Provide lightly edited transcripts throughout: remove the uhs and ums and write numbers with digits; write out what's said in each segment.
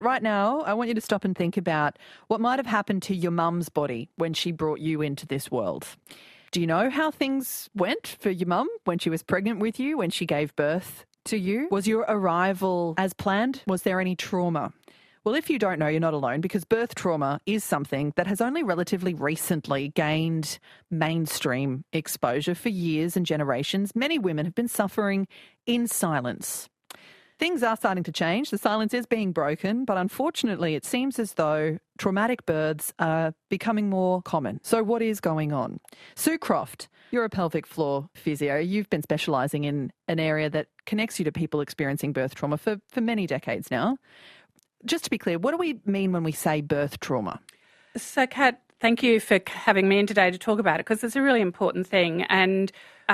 right now, I want you to stop and think about what might have happened to your mum's body when she brought you into this world. Do you know how things went for your mum when she was pregnant with you, when she gave birth to you? Was your arrival as planned? Was there any trauma? Well, if you don't know, you're not alone, because birth trauma is something that has only relatively recently gained mainstream exposure. For years and generations, many women have been suffering in silence. Things are starting to change. The silence is being broken, but unfortunately it seems as though traumatic births are becoming more common. So what is going on? Sue Croft, you're a pelvic floor physio. You've been specialising in an area that connects you to people experiencing birth trauma for many decades now. Just to be clear, what do we mean when we say birth trauma? So, Kat, thank you for having me in today to talk about it, because it's a really important thing. And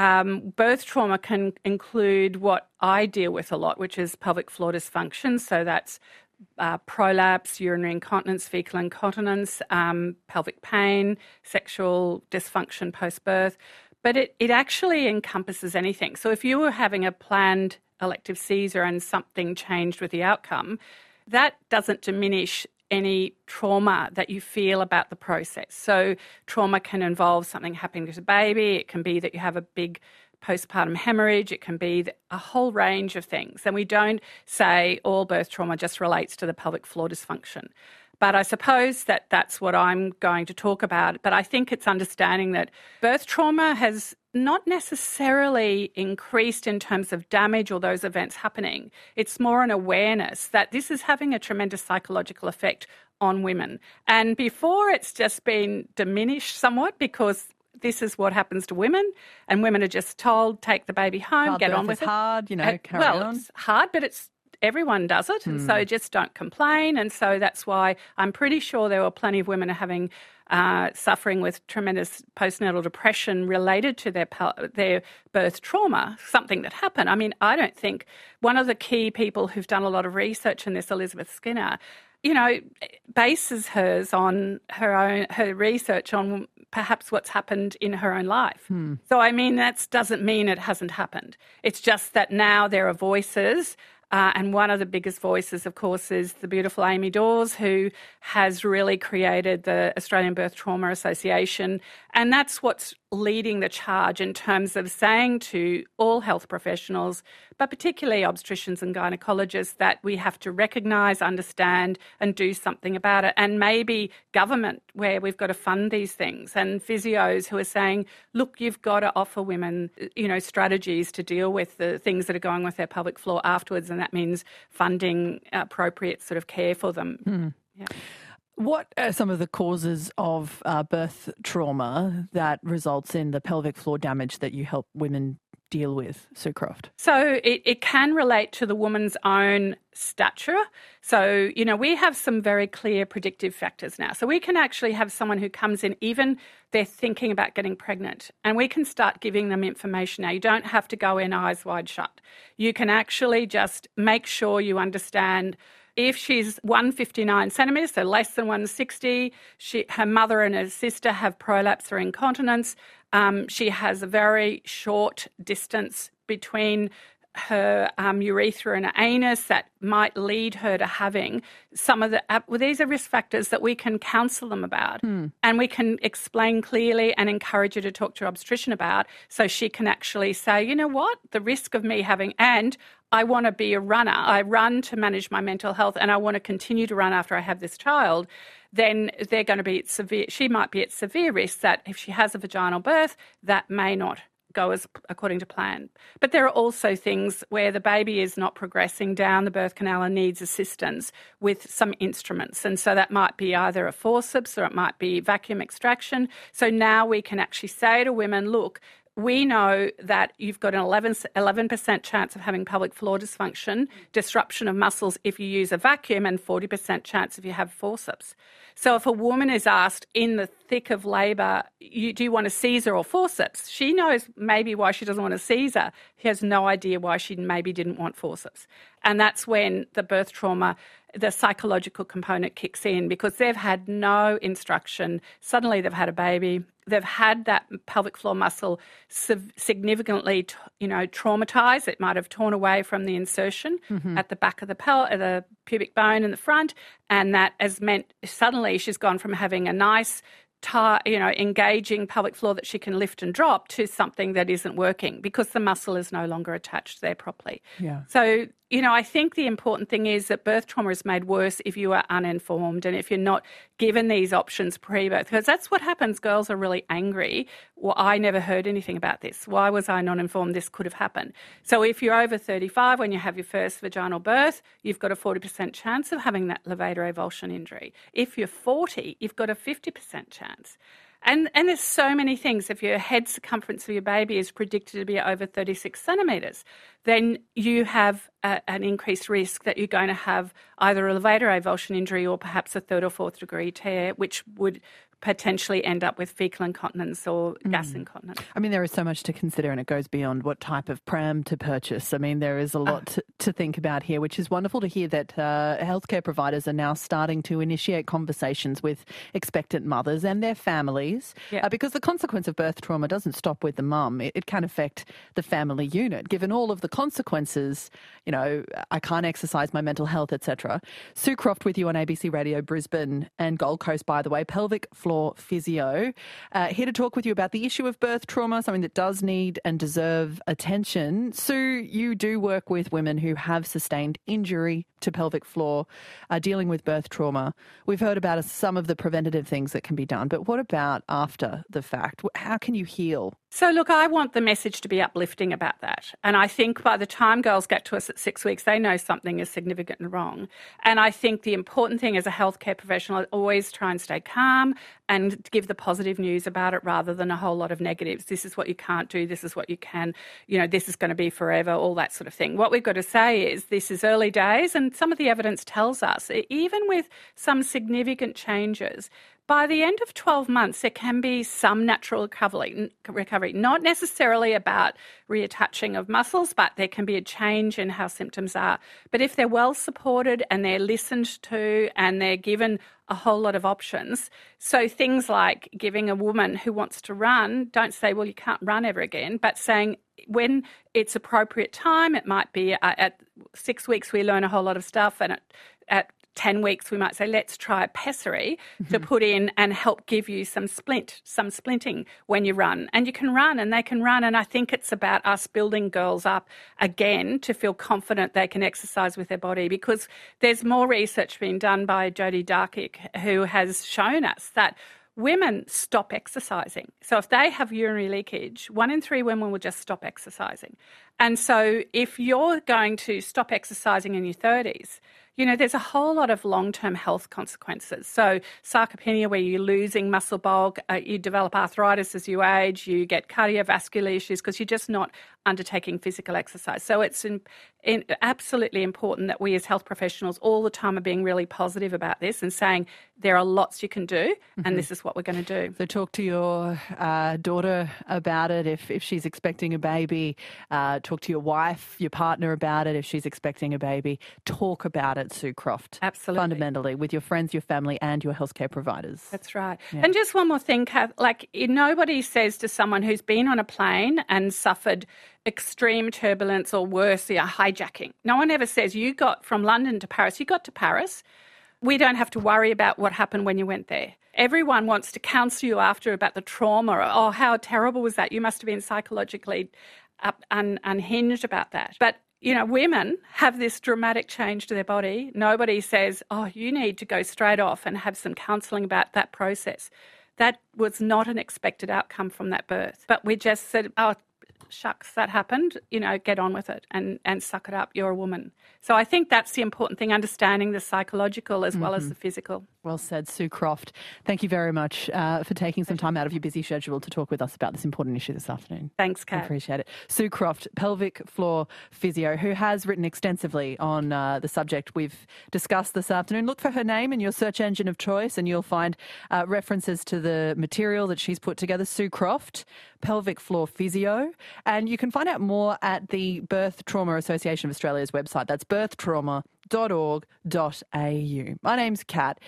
birth trauma can include what I deal with a lot, which is pelvic floor dysfunction. So that's prolapse, urinary incontinence, fecal incontinence, pelvic pain, sexual dysfunction post-birth. But it actually encompasses anything. So if you were having a planned elective Caesar and something changed with the outcome, that doesn't diminish any trauma that you feel about the process. So trauma can involve something happening to the baby. It can be that you have a big postpartum hemorrhage. It can be a whole range of things. And we don't say all birth trauma just relates to the pelvic floor dysfunction. But I suppose that that's what I'm going to talk about. But I think it's understanding that birth trauma has not necessarily increased in terms of damage or those events happening. It's more an awareness that this is having a tremendous psychological effect on women. And before, it's just been diminished somewhat because this is what happens to women, and women are just told, take the baby home, get on with it. It's hard, carry on. It's hard, but everyone does it, and so just don't complain. And so that's why I'm pretty sure there were plenty of women having suffering with tremendous postnatal depression related to their birth trauma, something that happened. I mean, I don't think one of the key people who've done a lot of research in this, Elizabeth Skinner, bases hers on her research on perhaps what's happened in her own life. So, I mean, that doesn't mean it hasn't happened. It's just that now there are voices. And one of the biggest voices, of course, is the beautiful Amy Dawes, who has really created the Australian Birth Trauma Association. And that's what's leading the charge in terms of saying to all health professionals, but particularly obstetricians and gynecologists, that we have to recognise, understand and do something about it. And maybe government, where we've got to fund these things, and physios who are saying, look, you've got to offer women, strategies to deal with the things that are going with their pelvic floor afterwards, and that means funding appropriate sort of care for them. Yeah. What are some of the causes of birth trauma that results in the pelvic floor damage that you help women deal with, Sue Croft? So it can relate to the woman's own stature. So, we have some very clear predictive factors now. So we can actually have someone who comes in, even they're thinking about getting pregnant, and we can start giving them information now. You don't have to go in eyes wide shut. You can actually just make sure you understand. If she's 159 centimetres, so less than 160, her mother and her sister have prolapse or incontinence. She has a very short distance between her urethra and her anus that might lead her to having some of the... these are risk factors that we can counsel them about, and we can explain clearly and encourage her to talk to her obstetrician about, so she can actually say, you know what, the risk of me having... and I want to be a runner. I run to manage my mental health, and I want to continue to run after I have this child. Then they're going to be at severe... she might be at severe risk that if she has a vaginal birth, that may not go as according to plan. But there are also things where the baby is not progressing down the birth canal and needs assistance with some instruments. And so that might be either a forceps or it might be vacuum extraction. So now we can actually say to women, look, we know that you've got an 11% chance of having pelvic floor dysfunction, disruption of muscles if you use a vacuum, and 40% chance if you have forceps. So if a woman is asked in the thick of labour, do you want a Caesar or forceps? She knows maybe why she doesn't want a Caesar. She has no idea why she maybe didn't want forceps. And that's when the birth trauma, the psychological component kicks in, because they've had no instruction. Suddenly they've had a baby. They've had that pelvic floor muscle significantly, traumatised. It might have torn away from the insertion at the back of the pubic bone in the front, and that has meant suddenly she's gone from having a nice, engaging pelvic floor that she can lift and drop to something that isn't working because the muscle is no longer attached there properly. Yeah. So, I think the important thing is that birth trauma is made worse if you are uninformed and if you're not given these options pre-birth, because that's what happens. Girls are really angry. Well, I never heard anything about this. Why was I not informed this could have happened? So if you're over 35 when you have your first vaginal birth, you've got a 40% chance of having that levator avulsion injury. If you're 40, you've got a 50% chance. And there's so many things. If your head circumference of your baby is predicted to be over 36 centimetres, then you have an increased risk that you're going to have either a levator avulsion injury or perhaps a 3rd or 4th degree tear, which would potentially end up with fecal incontinence or gas incontinence. I mean, there is so much to consider, and it goes beyond what type of pram to purchase. I mean, there is a lot to think about here, which is wonderful to hear that healthcare providers are now starting to initiate conversations with expectant mothers and their families, because the consequence of birth trauma doesn't stop with the mum. It can affect the family unit. Given all of the consequences, I can't exercise, my mental health, etc. Sue Croft with you on ABC Radio Brisbane and Gold Coast, by the way, pelvic floor physio, here to talk with you about the issue of birth trauma, something that does need and deserve attention. Sue, you do work with women who have sustained injury to pelvic floor, dealing with birth trauma. We've heard about some of the preventative things that can be done, but what about after the fact? How can you heal? So, look, I want the message to be uplifting about that. And I think by the time girls get to us at 6 weeks, they know something is significant and wrong. And I think the important thing as a healthcare professional is always try and stay calm and give the positive news about it rather than a whole lot of negatives. This is what you can't do. This is what you can. This is going to be forever, all that sort of thing. What we've got to say is this is early days, and some of the evidence tells us, even with some significant changes, by the end of 12 months, there can be some natural recovery, not necessarily about reattaching of muscles, but there can be a change in how symptoms are. But if they're well supported and they're listened to and they're given a whole lot of options, so things like giving a woman who wants to run, don't say, well, you can't run ever again, but saying when it's appropriate time, it might be at 6 weeks we learn a whole lot of stuff, and at 10 weeks, we might say, let's try a pessary to put in and help give you some splinting when you run. And you can run and they can run. And I think it's about us building girls up again to feel confident they can exercise with their body, because there's more research being done by Jodie Darkic, who has shown us that women stop exercising. So if they have urinary leakage, 1 in 3 women will just stop exercising. And so if you're going to stop exercising in your 30s, there's a whole lot of long-term health consequences. So sarcopenia, where you're losing muscle bulk, you develop arthritis as you age, you get cardiovascular issues because you're just not undertaking physical exercise. So it's absolutely important that we as health professionals all the time are being really positive about this and saying there are lots you can do and this is what we're going to do. So talk to your daughter about it if she's expecting a baby. Talk to your wife, your partner about it if she's expecting a baby. Talk about it, Sue Croft. Absolutely. Fundamentally, with your friends, your family and your healthcare providers. That's right. Yeah. And just one more thing, Kath, nobody says to someone who's been on a plane and suffered extreme turbulence or worse, hijacking. No one ever says you got from London to Paris. You got to Paris. We don't have to worry about what happened when you went there. Everyone wants to counsel you after about the trauma or, how terrible was that? You must have been psychologically unhinged about that. But women have this dramatic change to their body. Nobody says, you need to go straight off and have some counselling about that process. That was not an expected outcome from that birth. But we just said, shucks, that happened, get on with it and suck it up. You're a woman. So I think that's the important thing, understanding the psychological as well as the physical. Well said, Sue Croft. Thank you very much for taking some time out of your busy schedule to talk with us about this important issue this afternoon. Thanks, I Kat. appreciate it. Sue Croft, pelvic floor physio, who has written extensively on the subject we've discussed this afternoon. Look for her name in your search engine of choice and you'll find references to the material that she's put together. Sue Croft, pelvic floor physio. And you can find out more at the Birth Trauma Association of Australia's website. That's birthtrauma.org.au. My name's Kat.